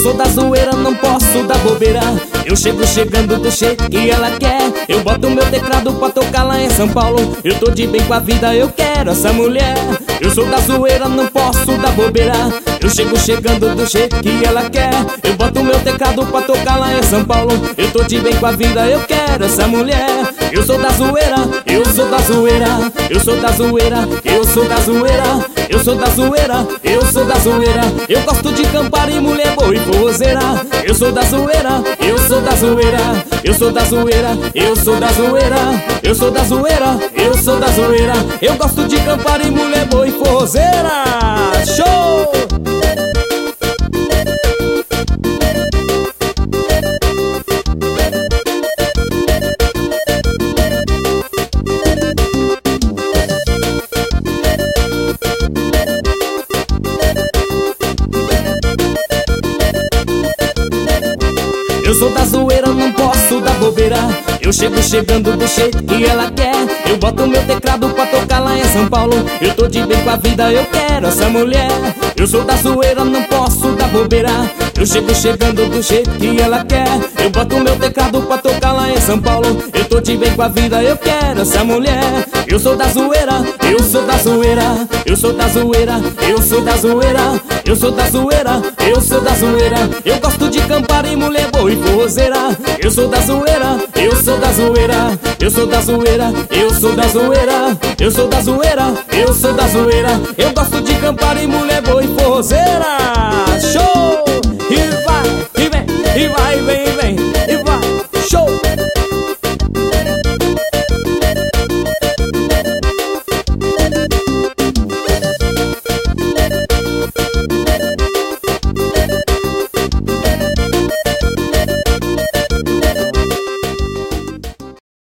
sou da zoeira, não posso dar bobeira. Eu chego chegando do jeito que ela quer. Eu boto meu teclado pra tocar lá em São Paulo. Eu tô de bem com a vida, eu quero essa mulher. Eu sou da zoeira, não posso dar bobeira. Eu chego chegando do jeito que ela quer. Eu boto meu teclado pra tocar lá em São Paulo. Eu tô de bem com a vida, eu quero essa mulher. Eu sou da zoeira, eu sou da zoeira. Eu sou da zoeira, eu sou da zoeira. Eu sou da zoeira, eu sou da zoeira. Eu gosto de Campari, mulher boa e forrozeira. Eu sou da zoeira, eu sou da zoeira. Eu sou da zoeira, eu sou da zoeira. Eu sou da zoeira, eu sou da zoeira. Eu gosto de Campari, mulher boa e forrozeira. Show! Eu sou da zoeira, não posso dar bobeira. Eu chego chegando do jeito que ela quer. Eu boto meu teclado pra tocar lá em São Paulo. Eu tô de bem com a vida, eu quero essa mulher. Eu sou da zoeira, não posso dar bobeira. Eu chego chegando do jeito que ela quer. Eu boto meu teclado pra tocar lá em São Paulo. Eu tô de bem com a vida, eu quero essa mulher. Eu sou da zoeira, eu sou da zoeira. Eu sou da zoeira, eu sou da zoeira. Eu sou da zoeira, eu sou da zoeira. Eu gosto de Campari, mulher boa e forrozeira. Eu sou da zoeira, eu sou da zoeira. Eu sou da zoeira, eu sou da zoeira. Eu sou da zoeira, eu sou da zoeira. Eu gosto de Campari, mulher boa e forrozeira. Show!